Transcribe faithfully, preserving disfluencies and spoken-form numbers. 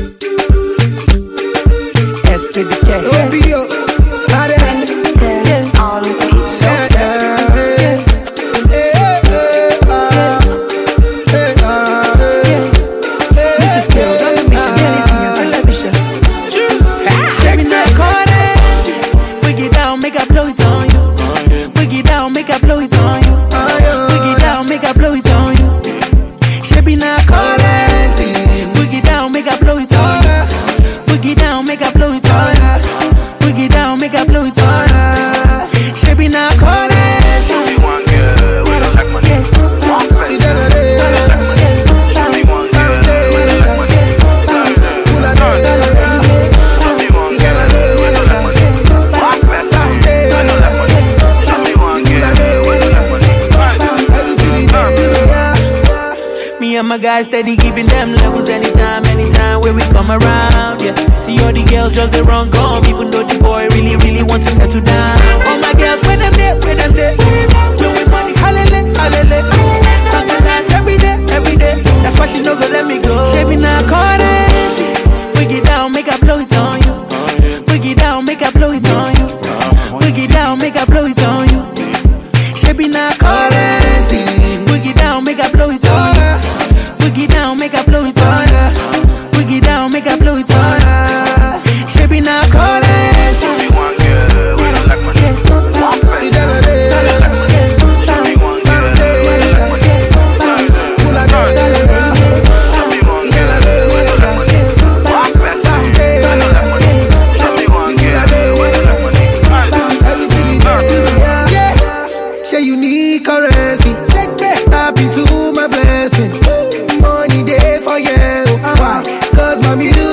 S to the K. O B O, how the hell? Yeah, all the beats. Yeah, yeah, yeah. Hey, hey, ah, hey, ah, hey. This is Skills on the mission. Yeah, it's on television. Shake me that currency. Wig it down, make I blow it on you. Wig it down, make I blow it on you. Wig it down, make I blow it on you. Shake me that currency. Wig it down, make I blow it on you. Wig it down, make I blow it on you. Wig it down, make I blow it on you. Shake me that currency. Show me one girl with a like money. Walk fast. Show me one girl with a like money. Show me one girl with a like money. Walk fast. Show me one girl with a like money. Me and my guys steady giving them levels anytime, anytime where we come around, yeah. See all the girls just they run gone, even though the boy really, really want to settle down. All my girls, where them there, where them there, blowing money, hallelujah, hallelujah. Talking nights every day, every day. That's why she no go let me go. Shaving our currency, wig it down, make I blow it on you. Wig it down, make I blow it on you. Wig it down, make I blow it on you. Shaving our currency, wig it down, make I blow it on you. Wig it down, make I blow it on you. Wig it down, make I blow it on you. Shaping our currency. Show me one girl with a like money. Walk fast. Show me one girl with a like money. Show me one girl with a like money. Walk fast. Show me one girl with a like money. Yeah, say you need currency. Tap into my blessing. Money day for you. Why? Cause my music